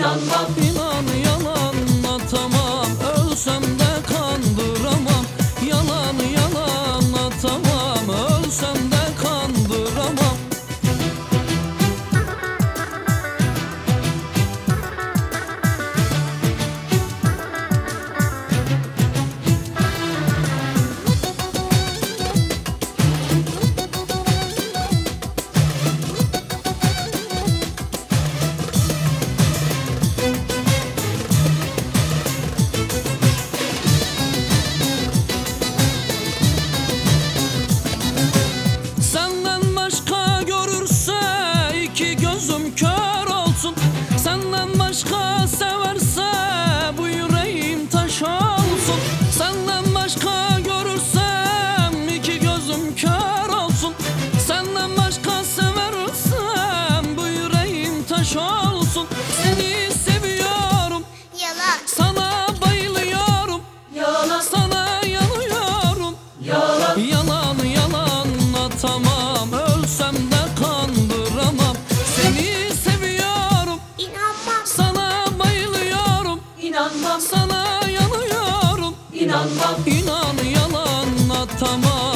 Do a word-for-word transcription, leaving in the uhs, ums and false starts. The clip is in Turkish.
inanmam. İnan yalan atamam, ölsem de kandıramam. Yalan yalan atamam, ölsem de kandıramam. Senden başka görürse iki gözüm kör olsun. Senden başka severse bu yüreğim taş olsun. Senden başka görürsem iki gözüm kör olsun. Senden başka seversem bu yüreğim taş olsun. Seni seviyorum, Yalan, sana bayılıyorum, yalan, sana yanıyorum. yalan, Yalan yalan atamam, ölsem de kandıramam. Seni seviyorum, inanmam, sana bayılıyorum, inanmam, sana yanıyorum. inanmam. İnan yalan atamam,